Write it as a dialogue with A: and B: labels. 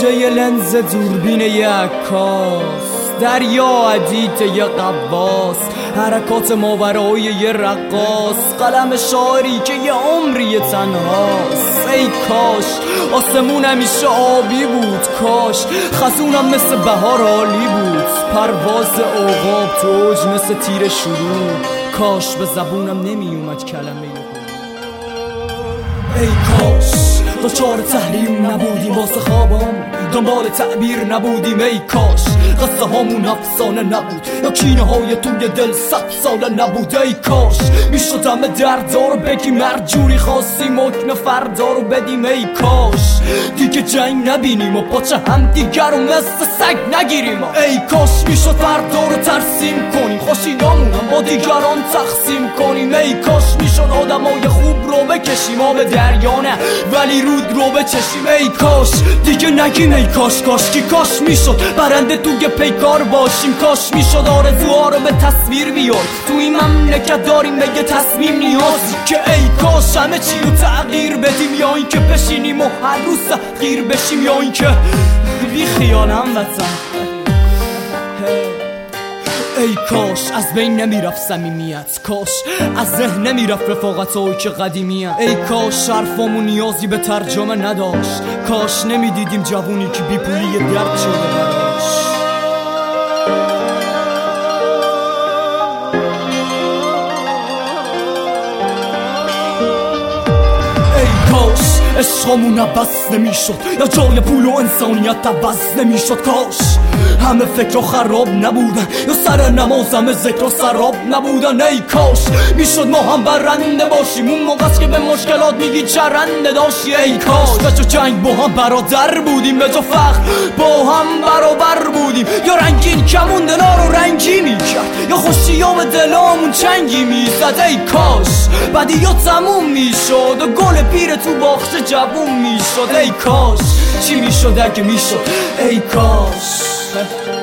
A: گوشه لنز دوربین یک عکاس، دریا حدیث یه قواس، حرکات ماورای یه رقاص، قلم شاعری که یه عمری تنهاست. ای کاش آسمون همیشه آبی بود، کاش خزونم مثل بهار عالی بود، پرواز عقاب تو اوج مثل تیر شروع، کاش به زبونم نمی اومد کلمه ای کاش دچار تحریم نبودیم واسه خوابم، دنبال تعبیر نبودیم. ای کاش قصه هامون افسانه نبود یا کینه های توی دل 100 ساله نبود. ای کاش میشد همه دردا رو بگیم، مرجوری خواستیم حکم فردا رو بدیم. ای کاش دیگه جنگ نبینیم و پاچه هم دیگر رو مثل سگ نگیریم. ای کاش میشد فردا رو ترسیم کنیم، خوشینامون هم با دیگران تقسیم کنیم. ای کاش میشد آدمای خوب رو بکشیم آب دریا نه ولی رود رو بچشیم. ای کاش دیگه نگیم ای کاش، کاش کی کاش میشد برنده توی پیکار باشیم، کاش میشد آرزوها رو به تصویر بیار تو این مملکت داریم به یه تصمیم نیازی که ای کاش همه چی رو تغییر بدیم، یا این که بشینیم و هر روز تغییر بشیم، یا این که بی خیال هموطن. ای کاش از بین نمیرفت صمیمیت، کاش از ذهن نمیرفت رفاقتایی که قدیمی هست. ای کاش حرفامون نیازی به ترجمه نداشت، کاش نمیدیدیم جوونی که بی پولی درد شده براش. ای کاش عشقامون عوض نمیشد یا جای پول و انسانیت عوض نمیشد، کاش همه فکر خراب نبودن یا سر نماز همه ذکر و سراب نبودن. ای کاش میشد ما هم برنده باشیم اون موقع که به مشکلات میگی چرنده داشتی. ای کاش به جا جنگ با هم برادر بودیم، به جا فخر با هم برابر بودیم، یا رنگین کمون دلا رو رنگی میکرد یا خوشیام دلامون چنگی میزد. ای کاش بدیات تموم میشد و گل پیر تو باغچه جوون میشد. ای کاش چی میشد اگه میشد. ای کاش